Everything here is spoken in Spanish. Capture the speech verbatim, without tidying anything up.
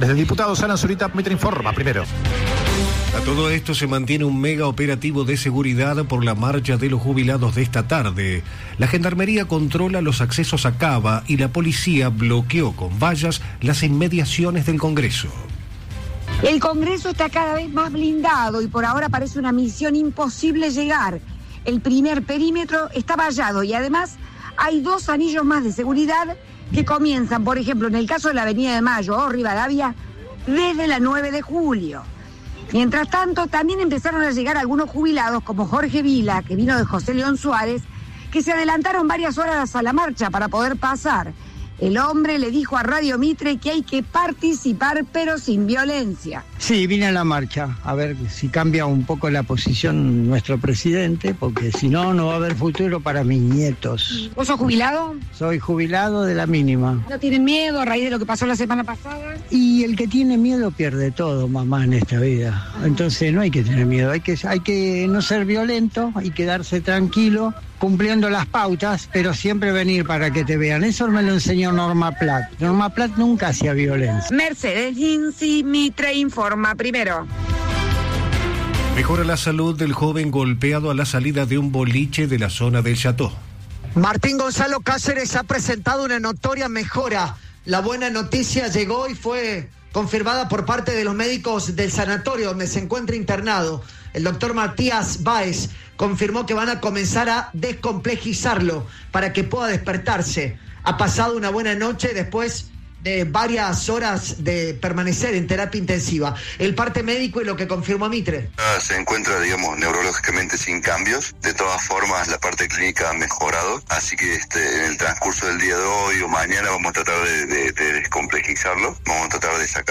Desde el diputado Alan Zurita, Mitre informa primero. A todo esto se mantiene un mega operativo de seguridad por la marcha de los jubilados de esta tarde. La Gendarmería controla los accesos a Cava y la policía bloqueó con vallas las inmediaciones del Congreso. El Congreso está cada vez más blindado y por ahora parece una misión imposible llegar. El primer perímetro está vallado y además hay dos anillos más de seguridad que comienzan, por ejemplo, en el caso de la Avenida de Mayo o Rivadavia, desde la nueve de julio. Mientras tanto, también empezaron a llegar algunos jubilados, como Jorge Vila, que vino de José León Suárez, que se adelantaron varias horas a la marcha para poder pasar. El hombre le dijo a Radio Mitre que hay que participar, pero sin violencia. Sí, vine a la marcha, a ver si cambia un poco la posición nuestro presidente, porque si no, no va a haber futuro para mis nietos. ¿Vos sos jubilado? Soy jubilado de la mínima. ¿No tienen miedo a raíz de lo que pasó la semana pasada? Y el que tiene miedo pierde todo, mamá, en esta vida. Entonces no hay que tener miedo, hay que, hay que no ser violento, hay que quedarse tranquilo, cumpliendo las pautas, pero siempre venir para que te vean. Eso me lo enseñó Norma Plat. Norma Plat nunca hacía violencia. Mercedes Ginzi, Mitre informa primero. Mejora la salud del joven golpeado a la salida de un boliche de la zona del Chateau. Martín Gonzalo Cáceres ha presentado una notoria mejora. La buena noticia llegó y fue confirmada por parte de los médicos del sanatorio donde se encuentra internado. El doctor Matías Báez confirmó que van a comenzar a descomplejizarlo para que pueda despertarse. Ha pasado una buena noche después de varias horas de permanecer en terapia intensiva. El parte médico y lo que confirmó Mitre. Se encuentra, digamos, neurológicamente sin cambios. De todas formas, la parte clínica ha mejorado. Así que este, en el transcurso del día de hoy o mañana vamos a tratar de, de, de descomplejizarlo. Vamos a tratar de sacar